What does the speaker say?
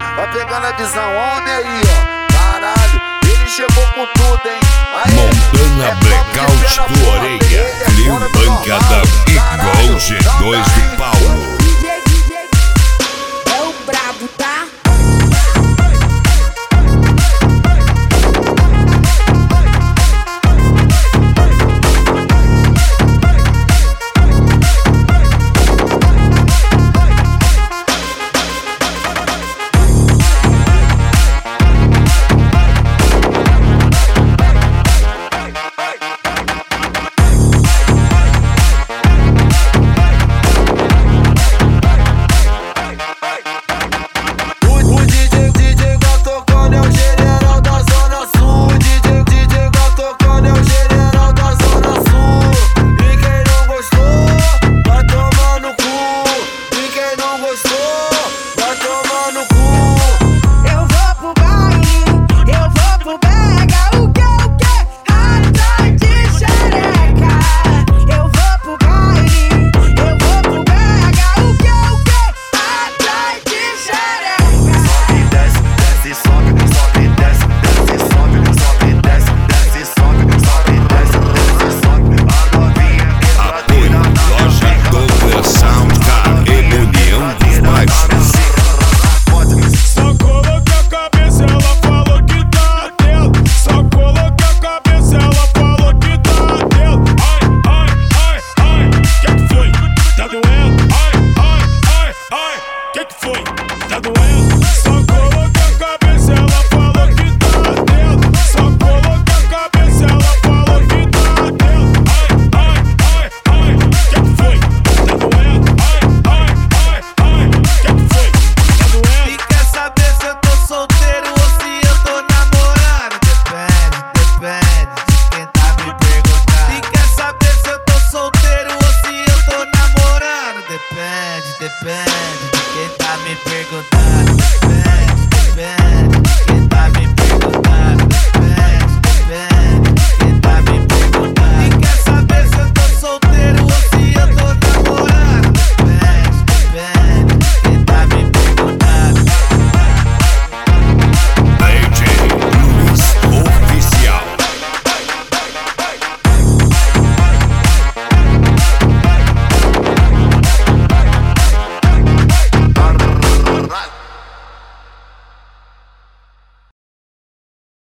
Vai pegando a visão, homem aí, ó. Caralho, ele chegou com tudo, hein? Aí, Montana Blackout do Orelha, Clean Pancadão igual G2 do Paulo. DJ é o brabo, tá? Depende de quem tá me perguntando. Depende de quem tá me perguntando. Depende.